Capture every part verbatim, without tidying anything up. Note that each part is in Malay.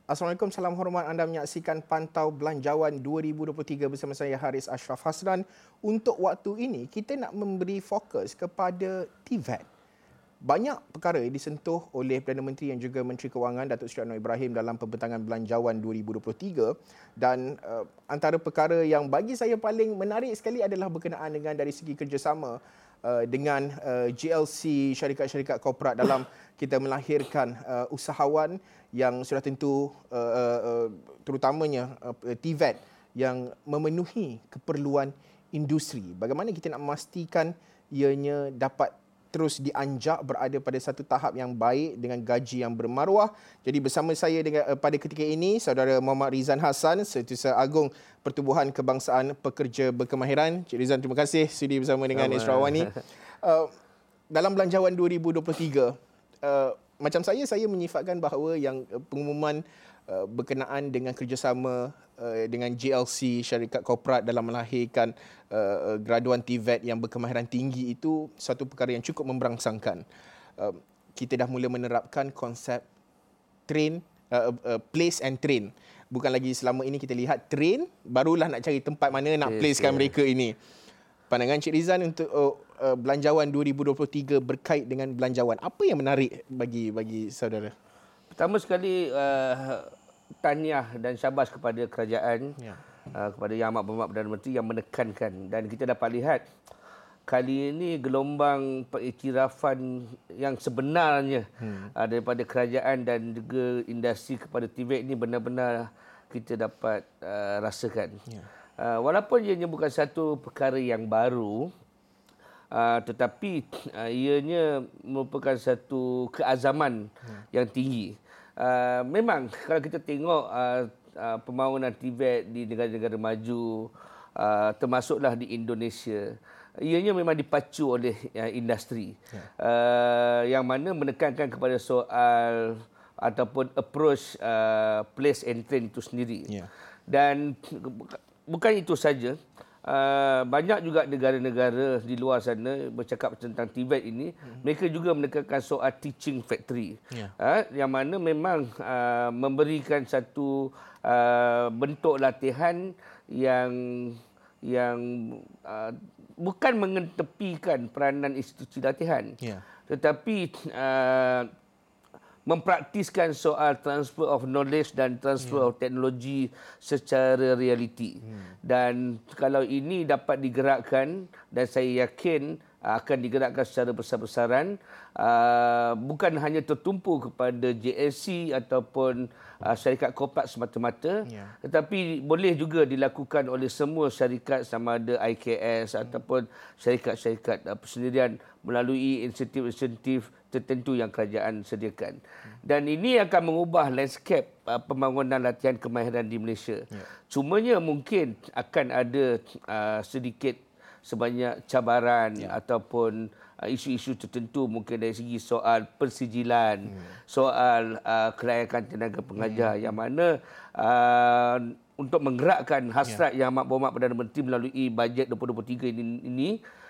Assalamualaikum, salam hormat. Anda menyaksikan Pantau Belanjawan dua ribu dua puluh tiga bersama saya Haris Ashraf Hasran. Untuk waktu ini, kita nak memberi fokus kepada T V A T. Banyak perkara disentuh oleh Perdana Menteri yang juga Menteri Kewangan Datuk Seri Anwar Ibrahim dalam pembentangan Belanjawan dua ribu dua puluh tiga, dan uh, antara perkara yang bagi saya paling menarik sekali adalah berkenaan dengan dari segi kerjasama uh, dengan uh, J L C, syarikat-syarikat korporat dalam kita melahirkan uh, usahawan yang sudah tentu uh, uh, terutamanya uh, T V A T yang memenuhi keperluan industri. Bagaimana kita nak memastikan ianya dapat terus dianjak berada pada satu tahap yang baik dengan gaji yang bermaruah. Jadi bersama saya dengan uh, pada ketika ini saudara Muhammad Rizan Hassan, Setiausaha Agung Pertubuhan Kebangsaan Pekerja Berkemahiran. Cik Rizan, terima kasih sudi bersama dengan Israwani. Uh, dalam Belanjawan dua ribu dua puluh tiga, uh, macam saya, saya menyifatkan bahawa yang uh, pengumuman uh, berkenaan dengan kerjasama uh, dengan J L C, syarikat korporat dalam melahirkan uh, graduan T V A T yang berkemahiran tinggi itu satu perkara yang cukup memberangsangkan. Uh, kita dah mula menerapkan konsep train, uh, uh, place and train. Bukan lagi selama ini kita lihat train, barulah nak cari tempat mana nak yes, placekan yeah. mereka ini. Pandangan Cik Rizan untuk uh, uh, Belanjawan dua ribu dua puluh tiga berkait dengan belanjawan, apa yang menarik bagi bagi saudara? Pertama sekali, uh, tahniah dan syabas kepada kerajaan, ya. uh, kepada Yang Amat Berhormat Perdana Menteri yang menekankan, dan kita dapat lihat kali ini gelombang pengiktirafan yang sebenarnya hmm. uh, daripada kerajaan dan juga industri kepada T V A T ini benar-benar kita dapat uh, rasakan. Ya. Uh, walaupun ianya bukan satu perkara yang baru, uh, tetapi uh, ianya merupakan satu keazaman hmm. yang tinggi. Uh, memang kalau kita tengok uh, uh, pembangunan T V A T di negara-negara maju, uh, termasuklah di Indonesia, ianya memang dipacu oleh uh, industri, yeah. uh, yang mana menekankan kepada soal ataupun approach uh, place and train itu sendiri. Yeah. Dan bukan itu saja, uh, banyak juga negara-negara di luar sana bercakap tentang T V A T ini, hmm. mereka juga menekankan soal teaching factory, yeah. uh, yang mana memang uh, memberikan satu uh, bentuk latihan yang yang uh, bukan mengetepikan peranan institusi latihan, yeah. tetapi uh, mempraktiskan soal transfer of knowledge dan transfer yeah. of teknologi secara realiti. Hmm. Dan kalau ini dapat digerakkan, dan saya yakin akan digerakkan secara besar-besaran, uh, bukan hanya tertumpu kepada J L C ataupun uh, syarikat korporat semata-mata, yeah. tetapi boleh juga dilakukan oleh semua syarikat sama ada I K S hmm. ataupun syarikat-syarikat uh, persendirian melalui insentif-insentif tertentu yang kerajaan sediakan. Hmm. Dan ini akan mengubah landscape uh, pembangunan latihan kemahiran di Malaysia. Yeah. Cumanya mungkin akan ada uh, sedikit sebanyak cabaran, ya. ataupun uh, isu-isu tertentu, mungkin dari segi soal persijilan, hmm. soal uh, kelayakan tenaga pengajar, hmm. yang mana uh, untuk menggerakkan hasrat ya. Yang Amat Berhormat Perdana Menteri melalui bajet dua ribu dua puluh tiga ini, ini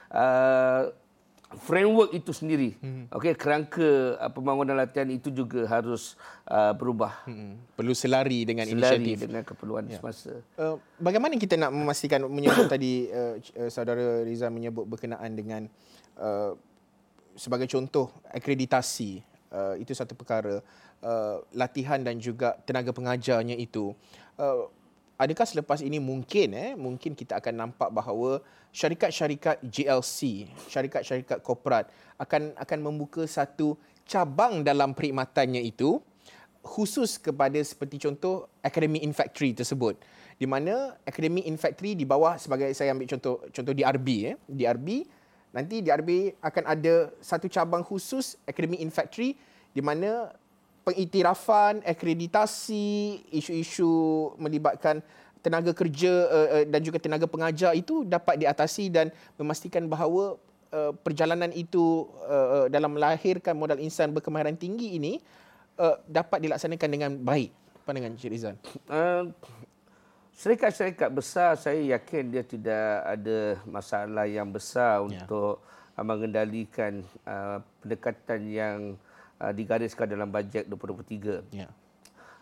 uh, framework itu sendiri, hmm. okey, kerangka uh, pembangunan latihan itu juga harus uh, berubah. Hmm. Perlu selari dengan selari inisiatif dengan keperluan ya. semasa. Uh, bagaimana kita nak memastikan, menyebut tadi uh, uh, saudara Rizal menyebut berkenaan dengan uh, sebagai contoh akreditasi, uh, itu satu perkara, uh, latihan dan juga tenaga pengajarnya itu. Uh, Adakah selepas ini mungkin eh mungkin kita akan nampak bahawa syarikat-syarikat J L C, syarikat-syarikat korporat akan akan membuka satu cabang dalam perkhidmatannya itu khusus kepada seperti contoh Academy in Factory tersebut, di mana Academy in Factory di bawah, sebagai saya ambil contoh contoh D R B eh D R B, nanti D R B akan ada satu cabang khusus Academy in Factory di mana pengiktirafan, akreditasi, isu-isu melibatkan tenaga kerja uh, uh, dan juga tenaga pengajar itu dapat diatasi dan memastikan bahawa uh, perjalanan itu uh, dalam melahirkan modal insan berkemahiran tinggi ini uh, dapat dilaksanakan dengan baik. Pandangan Cik Rizal? Uh, syarikat-syarikat besar, saya yakin dia tidak ada masalah yang besar ya. untuk uh, mengendalikan uh, pendekatan yang Uh, digariskan dalam bajet dua ribu dua puluh tiga. Ya.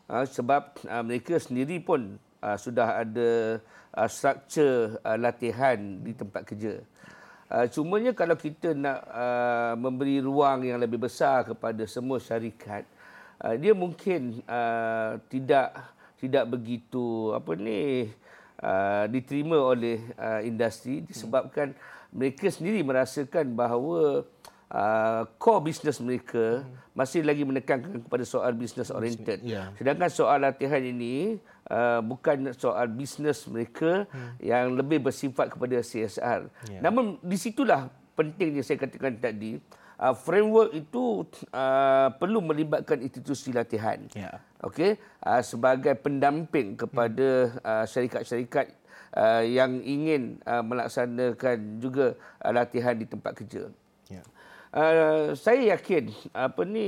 uh, sebab uh, mereka sendiri pun uh, sudah ada uh, struktur uh, latihan di tempat kerja. Uh, cumanya kalau kita nak uh, memberi ruang yang lebih besar kepada semua syarikat, uh, dia mungkin uh, tidak tidak begitu apa ni uh, diterima oleh uh, industri disebabkan hmm. mereka sendiri merasakan bahawa uh, core business mereka hmm. masih lagi menekankan kepada soal business oriented. Yeah. Sedangkan soal latihan ini Uh, bukan soal bisnes mereka hmm. yang lebih bersifat kepada C S R. Yeah. Namun di situlah pentingnya saya katakan tadi, uh, framework itu uh, perlu melibatkan institusi latihan. Yeah. Okey, uh, sebagai pendamping kepada hmm. uh, syarikat-syarikat uh, yang ingin uh, melaksanakan juga uh, latihan di tempat kerja. Yeah. Uh, saya yakin apa ni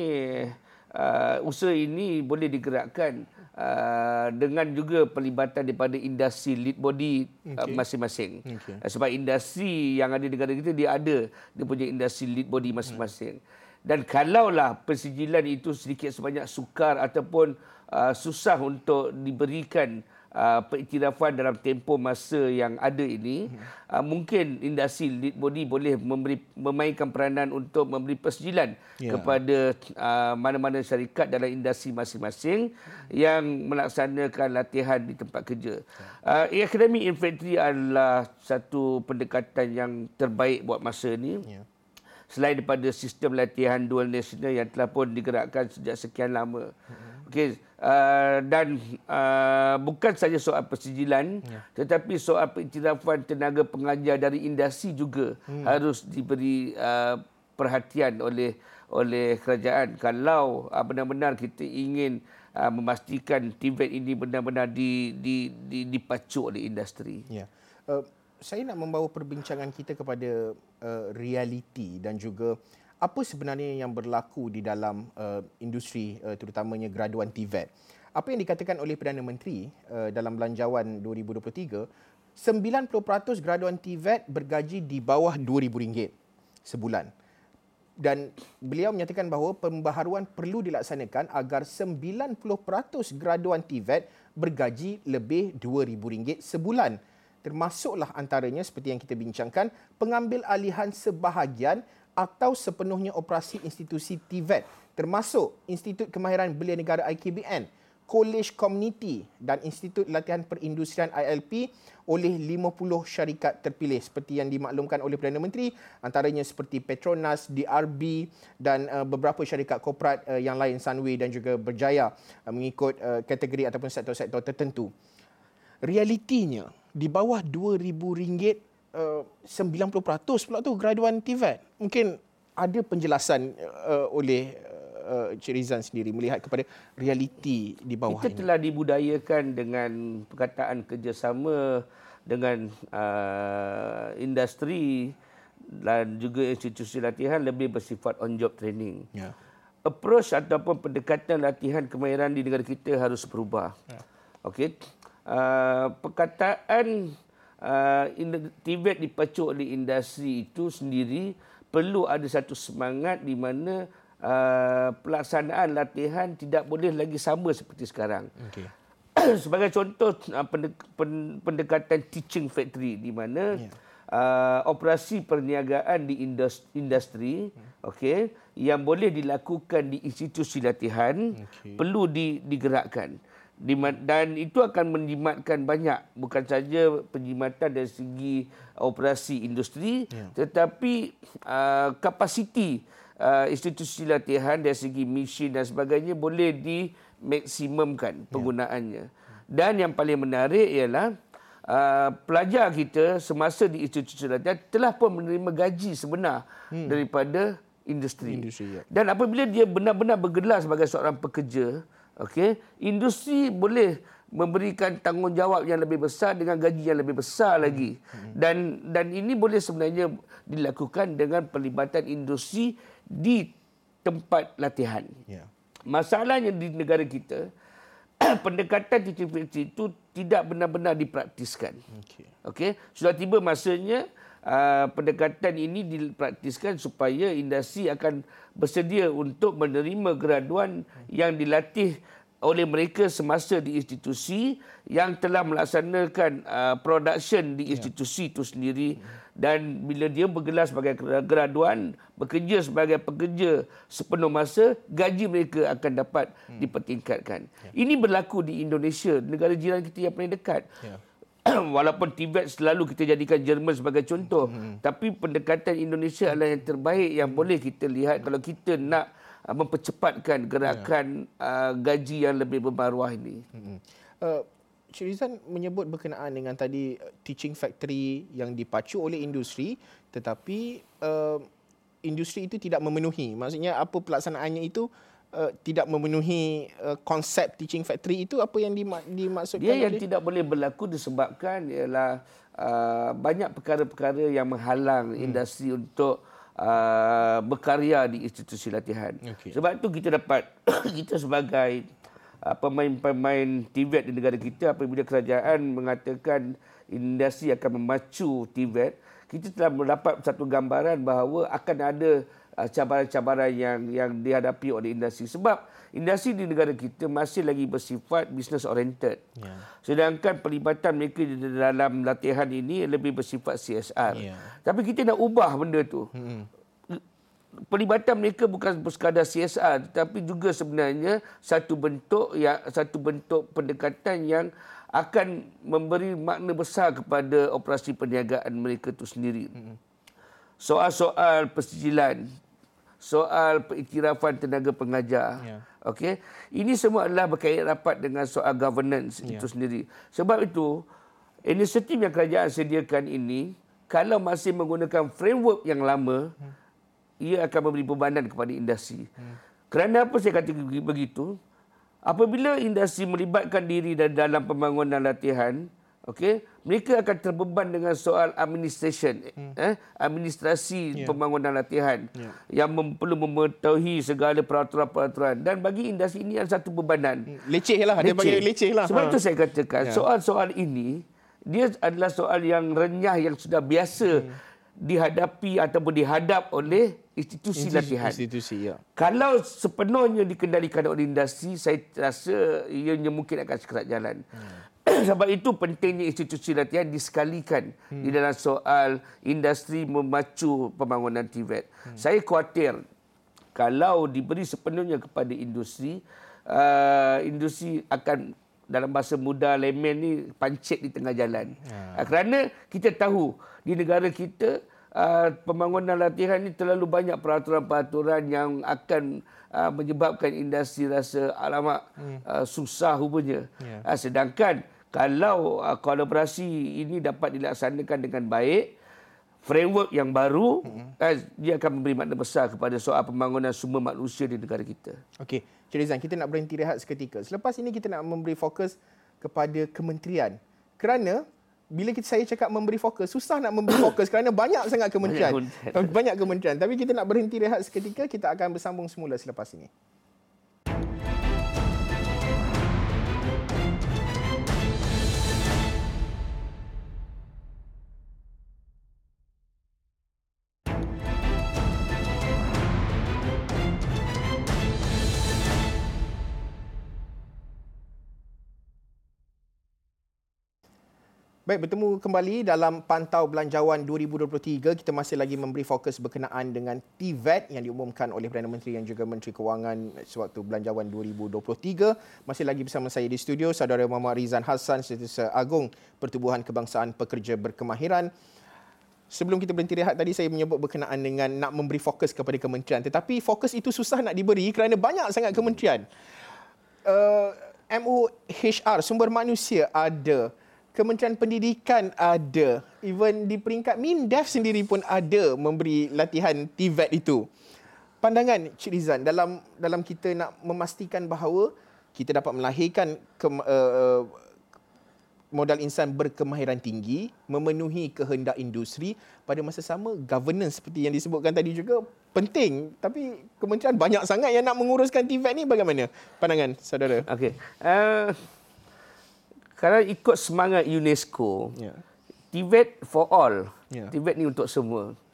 uh, usaha ini boleh digerakkan Uh, dengan juga pelibatan daripada industri lead body okay. uh, masing-masing. Okay. Uh, sebab industri yang ada di negara kita, dia ada dia punya industri lead body masing-masing. Hmm. Dan kalaulah persijilan itu sedikit sebanyak sukar ataupun uh, susah untuk diberikan uh, pengiktirafan dalam tempoh masa yang ada ini, hmm. uh, mungkin industri lead body boleh memberi, memainkan peranan untuk memberi persijilan yeah. kepada uh, mana-mana syarikat dalam industri masing-masing yang melaksanakan latihan di tempat kerja. Uh, Academic Infantry adalah satu pendekatan yang terbaik buat masa ini. Yeah. Selain daripada sistem latihan dual national yang telah pun digerakkan sejak sekian lama. Mm-hmm. Okey, uh, dan uh, bukan saja soal persijilan, yeah. tetapi soal pengiktirafan tenaga pengajar dari industri juga mm. harus diberi uh, perhatian oleh oleh kerajaan. Kalau uh, benar-benar kita ingin Uh, memastikan T V E T ini benar-benar di, di, di, dipacu oleh industri. Ya. Uh, saya nak membawa perbincangan kita kepada uh, realiti dan juga apa sebenarnya yang berlaku di dalam uh, industri uh, terutamanya graduan T V E T. Apa yang dikatakan oleh Perdana Menteri uh, dalam Belanjawan dua ribu dua puluh tiga, sembilan puluh peratus graduan T V E T bergaji di bawah dua ribu ringgit sebulan. Dan beliau menyatakan bahawa pembaharuan perlu dilaksanakan agar sembilan puluh peratus graduan T V E T bergaji lebih dua ribu ringgit sebulan. Termasuklah antaranya seperti yang kita bincangkan, pengambil alihan sebahagian atau sepenuhnya operasi institusi T V E T, termasuk Institut Kemahiran Belia Negara I K B N, College Community dan Institut Latihan Perindustrian I L P oleh lima puluh syarikat terpilih seperti yang dimaklumkan oleh Perdana Menteri, antaranya seperti Petronas, D R B dan uh, beberapa syarikat korporat uh, yang lain, Sunway dan juga Berjaya, uh, mengikut uh, kategori ataupun sektor-sektor tertentu. Realitinya di bawah dua ribu ringgit uh, sembilan puluh peratus pula tu graduan T V E T. Mungkin ada penjelasan uh, oleh uh, Cik Rizan sendiri melihat kepada realiti di bawah kita ini. Kita telah dibudayakan dengan perkataan kerjasama dengan uh, industri dan juga institusi latihan lebih bersifat on-job training. Ya. Approach ataupun pendekatan latihan kemahiran di negara kita harus berubah. Ya. Okey. Uh, perkataan uh, T V E T dipacu oleh industri itu sendiri perlu ada satu semangat di mana uh, pelaksanaan latihan tidak boleh lagi sama seperti sekarang. Okay. Sebagai contoh, uh, pendekatan teaching factory di mana yeah. uh, operasi perniagaan di industri hmm. okay, yang boleh dilakukan di institusi latihan okay. perlu di, digerakkan. Dan itu akan menjimatkan banyak, bukan saja penjimatan dari segi operasi industri, ya. tetapi uh, kapasiti uh, institusi latihan dari segi mesin dan sebagainya boleh dimaksimumkan penggunaannya. Ya. Dan yang paling menarik ialah uh, pelajar kita semasa di institusi latihan telah pun menerima gaji sebenar hmm. daripada industri. industri ya. Dan apabila dia benar-benar bergelar sebagai seorang pekerja, okey, industri boleh memberikan tanggungjawab yang lebih besar dengan gaji yang lebih besar lagi. Hmm. Dan dan ini boleh sebenarnya dilakukan dengan pelibatan industri di tempat latihan. Yeah. Masalahnya di negara kita, pendekatan teaching factory itu tidak benar-benar dipraktiskan. Okey. Okey, sudah tiba masanya uh, pendekatan ini dipraktiskan supaya industri akan bersedia untuk menerima graduan yang dilatih oleh mereka semasa di institusi yang telah melaksanakan uh, production di institusi itu sendiri. Dan bila dia bergelar sebagai graduan, bekerja sebagai pekerja sepenuh masa, gaji mereka akan dapat hmm. dipertingkatkan. Ya. Ini berlaku di Indonesia, negara jiran kita yang paling dekat. Ya. Walaupun Tibet selalu kita jadikan Jerman sebagai contoh, hmm. tapi pendekatan Indonesia adalah yang terbaik yang hmm. boleh kita lihat kalau kita nak uh, mempercepatkan gerakan ya. uh, gaji yang lebih bermaruah ini. Hmm. Uh, Cik Rizan menyebut berkenaan dengan tadi teaching factory yang dipacu oleh industri, tetapi uh, industri itu tidak memenuhi. Maksudnya apa pelaksanaannya itu uh, tidak memenuhi uh, konsep teaching factory itu, apa yang dimak- dimaksudkan? Dia yang oleh... tidak boleh berlaku disebabkan ialah uh, banyak perkara-perkara yang menghalang hmm. industri untuk uh, berkarya di institusi latihan. Okay. Sebab itu kita dapat kita sebagai pemain-pemain Tibet di negara kita, apabila kerajaan mengatakan industri akan memacu Tibet, kita telah mendapat satu gambaran bahawa akan ada cabaran-cabaran yang yang dihadapi oleh industri. Sebab industri di negara kita masih lagi bersifat business oriented. Yeah. Sedangkan pelibatan mereka di dalam latihan ini lebih bersifat C S R. Yeah. Tapi kita nak ubah benda tu. Hmm. Pelibatan mereka bukan sekadar C S R, tetapi juga sebenarnya satu bentuk yang satu bentuk pendekatan yang akan memberi makna besar kepada operasi perniagaan mereka itu sendiri. Soal-soal persijilan, soal pengiktirafan tenaga pengajar, yeah. okey, ini semua adalah berkait rapat dengan soal governance yeah. itu sendiri. Sebab itu inisiatif yang kerajaan sediakan ini, kalau masih menggunakan framework yang lama, hmm. ia akan memberi bebanan kepada industri. Hmm. Kerana apa saya kata begitu? Apabila industri melibatkan diri dalam pembangunan latihan, okey, mereka akan terbeban dengan soal administration, hmm. eh, administrasi yeah. pembangunan latihan yeah. yang mem- perlu mengetahui segala peraturan-peraturan, dan bagi industri ini adalah satu bebanan. Leceh lah, dia bagi leceh lah. Sebab ha. itu saya katakan yeah. soal-soal ini dia adalah soal yang renyah, yang sudah biasa hmm. dihadapi ataupun dihadap oleh institusi, institusi latihan. Institusi, ya. Kalau sepenuhnya dikendalikan oleh industri, saya rasa ianya mungkin akan sekerat jalan. Hmm. Sebab itu pentingnya institusi latihan disekalikan hmm. di dalam soal industri memacu pembangunan Tibet. Hmm. Saya khawatir kalau diberi sepenuhnya kepada industri, uh, industri akan dalam bahasa muda layman ni pancit di tengah jalan. Hmm. Uh, kerana kita tahu di negara kita Uh, pembangunan latihan ini terlalu banyak peraturan-peraturan yang akan uh, menyebabkan industri rasa alamak hmm. uh, susah rupanya. Yeah. Uh, sedangkan kalau uh, kolaborasi ini dapat dilaksanakan dengan baik, framework yang baru, hmm. uh, dia akan memberi makna besar kepada soal pembangunan sumber manusia di negara kita. Okey, Cik Rizan, kita nak berhenti rehat seketika. Selepas ini kita nak memberi fokus kepada kementerian. Kerana bila kita, saya cakap memberi fokus, susah nak memberi fokus kerana banyak sangat kementerian. Banyak, banyak kementerian. Tapi kita nak berhenti rehat seketika, kita akan bersambung semula selepas ini. Baik, bertemu kembali dalam Pantau Belanjawan dua ribu dua puluh tiga. Kita masih lagi memberi fokus berkenaan dengan T V A T yang diumumkan oleh Perdana Menteri yang juga Menteri Kewangan sewaktu Belanjawan dua ribu dua puluh tiga. Masih lagi bersama saya di studio, Saudara Muhammad Rizan Hassan, Setiausaha Agung Pertubuhan Kebangsaan Pekerja Berkemahiran. Sebelum kita berhenti rehat tadi, saya menyebut berkenaan dengan nak memberi fokus kepada kementerian. Tetapi fokus itu susah nak diberi kerana banyak sangat kementerian. Uh, M O H R, sumber manusia ada. Kementerian Pendidikan ada, even di peringkat MINDEF sendiri pun ada memberi latihan T V A T itu. Pandangan Cik Rizan dalam dalam kita nak memastikan bahawa kita dapat melahirkan ke, uh, modal insan berkemahiran tinggi, memenuhi kehendak industri, pada masa sama governance seperti yang disebutkan tadi juga penting. Tapi kementerian banyak sangat yang nak menguruskan T V A T ni, bagaimana pandangan saudara? Okey. Uh... Kalau ikut semangat UNESCO, yeah. T V A T for all, yeah. T V A T ni untuk semua.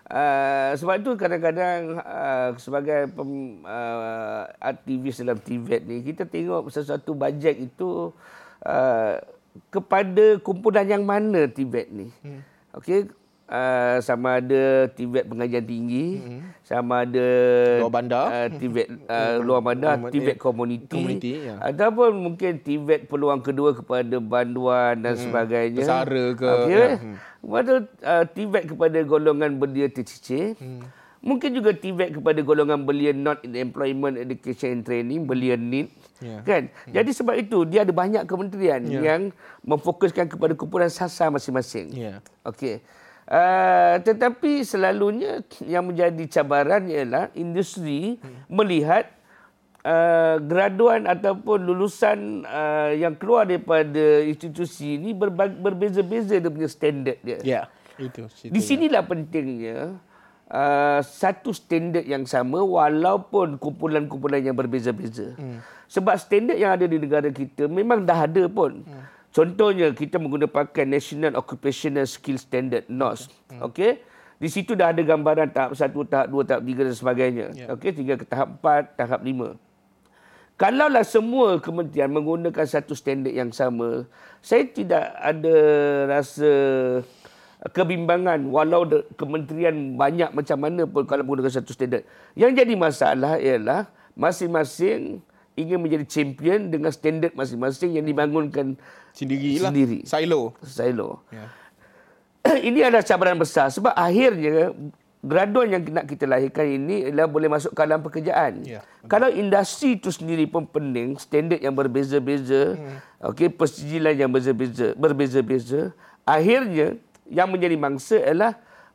Uh, sebab itu kadang-kadang uh, sebagai pem, uh, aktivis dalam T V E T ni, kita tengok sesuatu bajet itu uh, kepada kumpulan yang mana T V E T ni. Hmm. Okey, uh, sama ada T V E T pengajian tinggi, hmm. sama ada luar bandar, uh, T V E T uh, luar bandar, T V E T community, community ya. Ataupun mungkin T V E T peluang kedua kepada banduan dan hmm. sebagainya. Pesara ke. Okey. Ya. Hmm. Kepada uh, T V E T kepada golongan belia tercicir. Hmm. Mungkin juga T V E T kepada golongan belia not in employment, education and training, belia need. Yeah. Kan? Hmm. Jadi sebab itu dia ada banyak kementerian yeah. yang memfokuskan kepada kumpulan sasar masing-masing. Yeah. Okey. Uh, tetapi selalunya yang menjadi cabaran ialah industri hmm. melihat Uh, graduan ataupun lulusan uh, yang keluar daripada institusi ini berbag- berbeza-beza dia punya standard dia. Ya, itu. Di sinilah pentingnya uh, satu standard yang sama walaupun kumpulan-kumpulan yang berbeza-beza. Hmm. Sebab standard yang ada di negara kita memang dah ada pun. Hmm. Contohnya kita menggunakan National Occupational Skill Standard N O S. Hmm. Okey. Di situ dah ada gambaran tahap satu, tahap dua, tahap tiga dan sebagainya. Yeah. Okey, tinggal ke tahap empat, tahap lima. Kalaulah semua kementerian menggunakan satu standard yang sama, saya tidak ada rasa kebimbangan walau kementerian banyak macam mana pun kalau menggunakan satu standard. Yang jadi masalah ialah masing-masing ingin menjadi champion dengan standard masing-masing yang dibangunkan sendirilah. Sendiri. Silo. Silo. Yeah. Ini adalah cabaran besar sebab akhirnya graduan yang nak kita lahirkan ini adalah boleh masuk ke dalam pekerjaan. Ya, kalau industri itu sendiri pun pening, standard yang berbeza-beza, hmm. okey, persijilan yang berbeza-beza, berbeza-beza, akhirnya yang menjadi mangsa adalah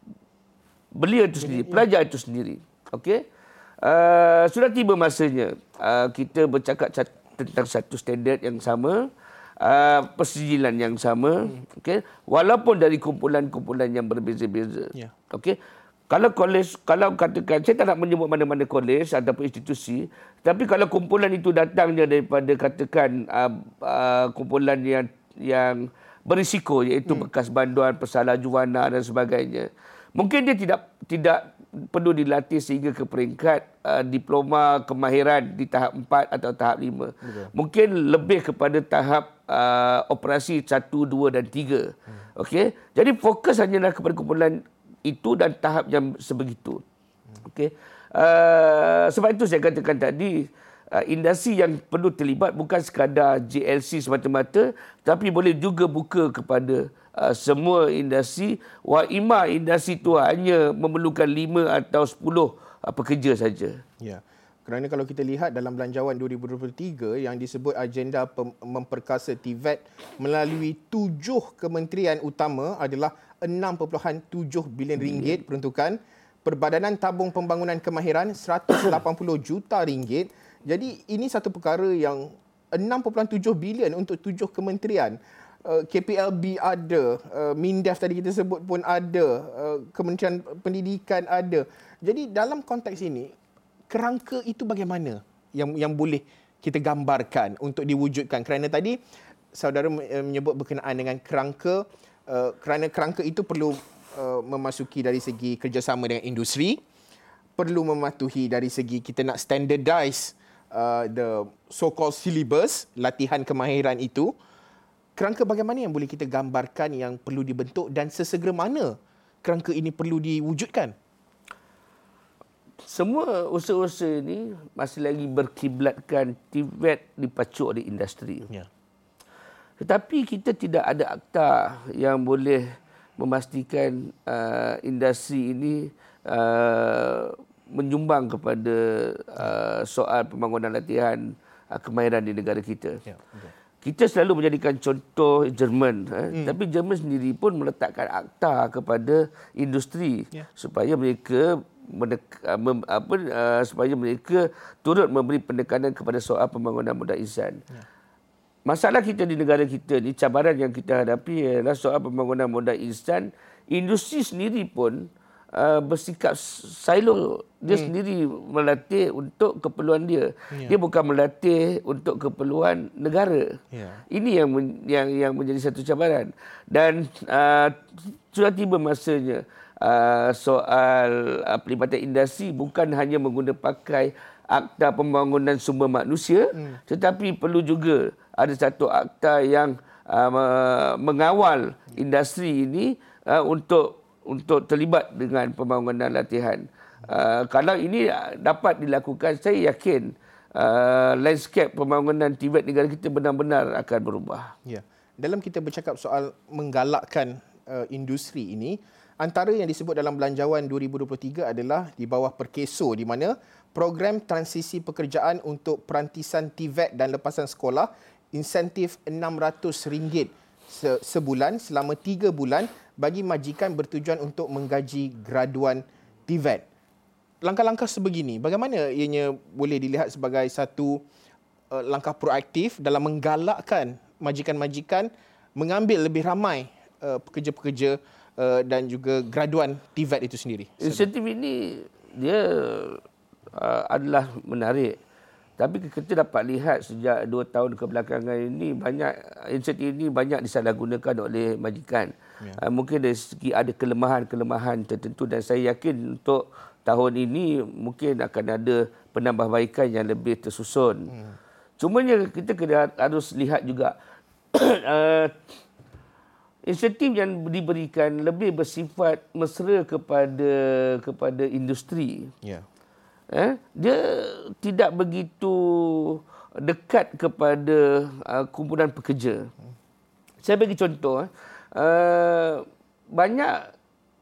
belia itu sendiri, pelajar itu sendiri. Okey. Uh, sudah tiba masanya uh, kita bercakap tentang satu standard yang sama, uh, persijilan yang sama, hmm. okey, walaupun dari kumpulan-kumpulan yang berbeza-beza. Ya. Okey. Kalau kolej, kalau katakan, saya tak nak menyebut mana-mana kolej ataupun institusi, tapi kalau kumpulan itu datangnya daripada katakan uh, uh, kumpulan yang yang berisiko, iaitu hmm. bekas banduan, pesalah juwana dan sebagainya, mungkin dia tidak tidak perlu dilatih sehingga ke peringkat uh, diploma kemahiran di tahap empat atau tahap lima. Betul. Mungkin lebih kepada tahap uh, operasi satu, dua dan tiga. Hmm. Okey? Jadi fokus hanyalah kepada kumpulan itu dan tahap yang sebegitu. Okey. Uh, sebab itu saya katakan tadi, uh, industri yang perlu terlibat bukan sekadar J L C semata-mata, tapi boleh juga buka kepada uh, semua industri. Wa ima industri itu hanya memerlukan lima atau sepuluh uh, pekerja saja. Ya. Kerana kalau kita lihat dalam Belanjawan dua ribu dua puluh tiga yang disebut agenda memperkasa T V E T melalui tujuh kementerian utama adalah enam perpuluhan tujuh bilion ringgit peruntukan, Perbadanan Tabung Pembangunan Kemahiran seratus lapan puluh juta ringgit. Jadi ini satu perkara yang enam perpuluhan tujuh bilion untuk tujuh kementerian. K P L B ada, MINDEF tadi kita sebut pun ada, Kementerian Pendidikan ada. Jadi dalam konteks ini, kerangka itu bagaimana yang yang boleh kita gambarkan untuk diwujudkan? Kerana tadi saudara menyebut berkenaan dengan kerangka, uh, kerana kerangka itu perlu uh, memasuki dari segi kerjasama dengan industri, perlu mematuhi dari segi kita nak standardize uh, the so-called syllabus, latihan kemahiran itu. Kerangka bagaimana yang boleh kita gambarkan yang perlu dibentuk dan sesegera mana kerangka ini perlu diwujudkan? Semua usaha-usaha ini masih lagi berkiblatkan T V E T dipacu oleh industri. Ya. Tetapi kita tidak ada akta yang boleh memastikan uh, industri ini uh, menyumbang kepada uh, soal pembangunan latihan uh, kemahiran di negara kita. Ya, betul. Kita selalu menjadikan contoh Jerman. Eh? Hmm. Tapi Jerman sendiri pun meletakkan akta kepada industri ya. supaya mereka Mendek, mem, apa, uh, supaya mereka turut memberi penekanan kepada soal pembangunan modal insan. Ya. Masalah kita di negara kita ni, cabaran yang kita hadapi ialah soal pembangunan modal insan. Industri sendiri pun uh, bersikap silo. Dia hmm. sendiri melatih untuk keperluan dia. Yeah. Dia bukan melatih untuk keperluan negara. Yeah. Ini yang yang yang menjadi satu cabaran. Dan uh, sudah tiba masanya uh, soal uh, pelibatan industri bukan hanya mengguna pakai Akta Pembangunan Sumber Manusia, hmm. tetapi perlu juga ada satu akta yang uh, mengawal industri ini uh, untuk untuk terlibat dengan pembangunan latihan. Uh, kalau ini dapat dilakukan, saya yakin uh, landscape pembangunan T V E T negara kita benar-benar akan berubah. Ya. Dalam kita bercakap soal menggalakkan uh, industri ini, antara yang disebut dalam Belanjawan dua ribu dua puluh tiga adalah di bawah Perkeso, di mana program transisi pekerjaan untuk perantisan T V E T dan lepasan sekolah, insentif enam ratus ringgit se- sebulan selama tiga bulan bagi majikan bertujuan untuk menggaji graduan T V E T. Langkah-langkah sebegini, bagaimana ianya boleh dilihat sebagai satu uh, langkah proaktif dalam menggalakkan majikan-majikan mengambil lebih ramai uh, pekerja-pekerja uh, dan juga graduan T V E T itu sendiri? Insentif ini dia uh, adalah menarik. Tapi kita dapat lihat sejak dua tahun kebelakangan ini, banyak insentif ini banyak disalahgunakan oleh majikan. Ya. Uh, mungkin dari segi ada kelemahan-kelemahan tertentu, dan saya yakin untuk tahun ini mungkin akan ada penambahbaikan yang lebih tersusun. Hmm. Cumanya kita kena harus lihat juga uh, insentif yang diberikan lebih bersifat mesra kepada kepada industri. Ya. Eh, dia tidak begitu dekat kepada uh, kumpulan pekerja. Hmm. Saya bagi contoh, uh, banyak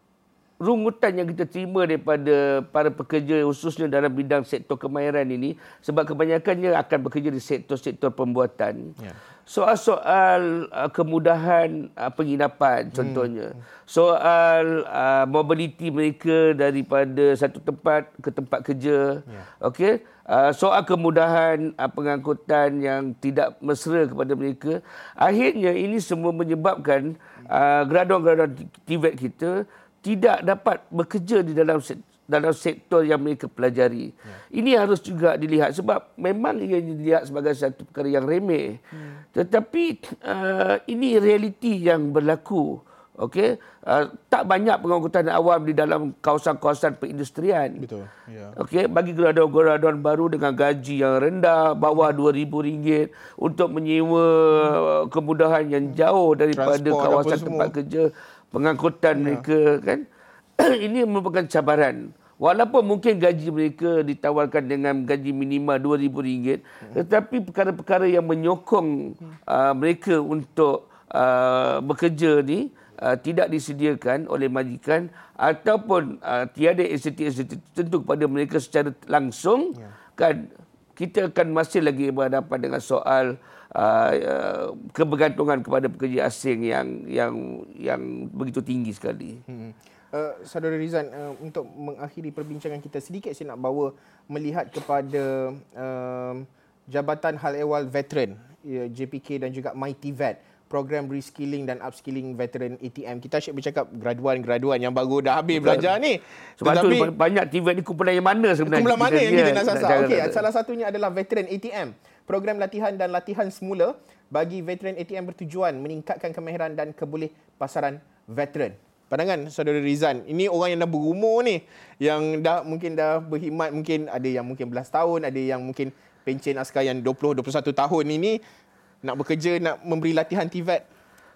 rungutan yang kita terima daripada para pekerja khususnya dalam bidang sektor kemahiran ini, sebab kebanyakannya akan bekerja di sektor-sektor pembuatan. Ya. Soal-soal uh, kemudahan uh, penginapan contohnya. Hmm. Soal uh, mobiliti mereka daripada satu tempat ke tempat kerja. Ya. Okey. Uh, soal kemudahan uh, pengangkutan yang tidak mesra kepada mereka. Akhirnya ini semua menyebabkan uh, graduan-graduan T V E T kita tidak dapat bekerja di dalam dalam sektor yang mereka pelajari. Ya. Ini harus juga dilihat sebab memang ia dilihat sebagai satu perkara yang remeh. Hmm. Tetapi uh, ini realiti yang berlaku. Okey, uh, tak banyak pengangkutan awam di dalam kawasan-kawasan perindustrian. Betul. Ya. Okey, bagi graduan-graduan baru dengan gaji yang rendah, bawah dua ribu ringgit untuk menyewa hmm. kemudahan yang jauh daripada transport, kawasan tempat kerja, pengangkutan ya. mereka kan. Ini merupakan cabaran. Walaupun mungkin gaji mereka ditawarkan dengan gaji minima dua ribu ringgit, hmm. tetapi perkara-perkara yang menyokong uh, mereka untuk uh, bekerja ni Uh, tidak disediakan oleh majikan ataupun uh, tiada insentif-insentif tertentu kepada mereka secara langsung, ya. Kan kita akan masih lagi berhadapan dengan soal uh, uh, kebergantungan kepada pekerja asing yang yang yang begitu tinggi sekali. Hmm. Uh, Saudara Rizan, uh, untuk mengakhiri perbincangan kita sedikit, saya nak bawa melihat kepada uh, Jabatan Hal Ehwal Veteran, uh, J P K dan juga MyTVET, program reskilling dan upskilling veteran A T M. Kita asyik bercakap graduan-graduan yang baru dah habis belajar ni. Sebab Tetapi, tu banyak T V E T ni kumpulan yang mana sebenarnya? Kumpulan mana yang kita nak sasar? Okey, salah satunya adalah veteran A T M. Program latihan dan latihan semula bagi veteran A T M bertujuan meningkatkan kemahiran dan kebolehpasaran veteran. Pandangan Saudara Rizan, ini orang yang dah berumur ni, yang dah mungkin dah berkhidmat, mungkin ada yang mungkin belas tahun, ada yang mungkin pencen askar yang dua puluh dua puluh satu tahun ini, nak bekerja, nak memberi latihan T V E T?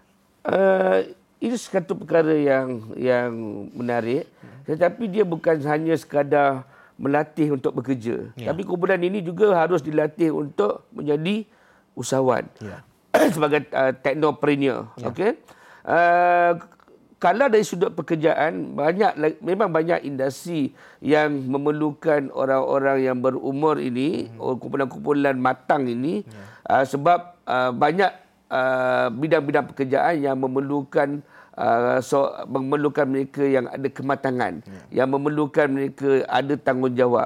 Uh, ini satu perkara yang yang menarik. Hmm. Tetapi dia bukan hanya sekadar melatih untuk bekerja. Ya. Tapi kumpulan ini juga harus dilatih untuk menjadi usahawan. Ya. Sebagai uh, technopreneur. Ya. Okay? Uh, kalau dari sudut pekerjaan, banyak memang banyak industri yang memerlukan orang-orang yang berumur ini, hmm. kumpulan-kumpulan matang ini, ya. uh, sebab uh, banyak uh, bidang-bidang pekerjaan yang memerlukan uh, so, memerlukan mereka yang ada kematangan, ya. yang memerlukan mereka ada tanggungjawab.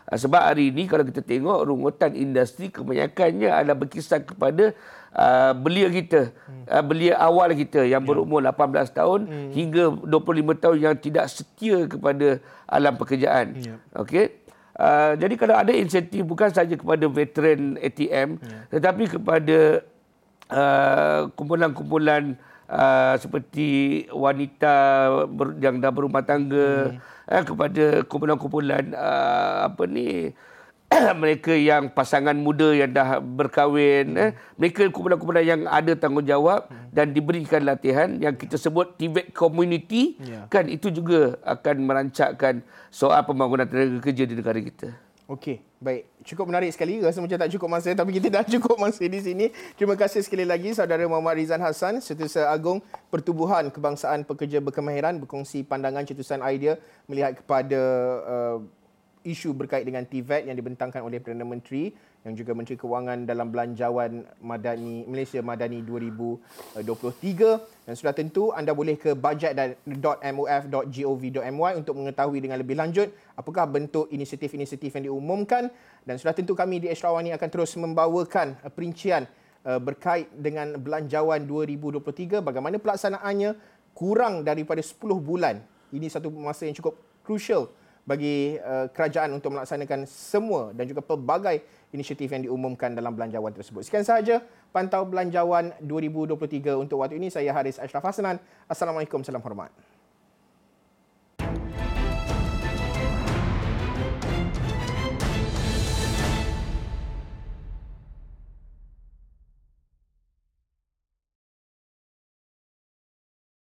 Sebab hari ini kalau kita tengok rungutan industri kebanyakannya adalah berkisar kepada uh, belia kita, hmm. uh, belia awal kita yang berumur yeah. lapan belas tahun hmm. hingga dua puluh lima tahun yang tidak setia kepada alam pekerjaan. Yeah. Okey. Uh, jadi kalau ada insentif bukan saja kepada veteran A T M yeah. tetapi kepada uh, kumpulan-kumpulan Uh, seperti wanita ber, yang dah berumah tangga, hmm. eh, kepada kumpulan-kumpulan uh, apa ni mereka yang pasangan muda yang dah berkahwin, hmm. eh, mereka kumpulan-kumpulan yang ada tanggungjawab hmm. dan diberikan latihan yang kita sebut T V E T community, yeah. kan itu juga akan merancakkan soal pembangunan tenaga kerja di negara kita. Okey, baik. Cukup menarik sekali. Rasa macam tak cukup masa tapi kita dah cukup masa di sini. Terima kasih sekali lagi saudara Muhammad Rizan Hassan, Setiausaha Agung Pertubuhan Kebangsaan Pekerja Berkemahiran berkongsi pandangan cetusan idea melihat kepada uh, isu berkait dengan T V E T yang dibentangkan oleh Perdana Menteri yang juga Menteri Kewangan dalam Belanjawan Madani Malaysia Madani dua ribu dua puluh tiga. Dan sudah tentu anda boleh ke budget dot m o f dot gov dot m y untuk mengetahui dengan lebih lanjut apakah bentuk inisiatif-inisiatif yang diumumkan, dan sudah tentu kami di Ashrawan ini akan terus membawakan perincian berkait dengan Belanjawan dua ribu dua puluh tiga, bagaimana pelaksanaannya kurang daripada sepuluh bulan. Ini satu masa yang cukup crucial bagi uh, kerajaan untuk melaksanakan semua dan juga pelbagai inisiatif yang diumumkan dalam belanjawan tersebut. Sekian sahaja Pantau Belanjawan dua ribu dua puluh tiga untuk waktu ini. Saya Haris Ashraf Hassanan. Assalamualaikum, salam hormat.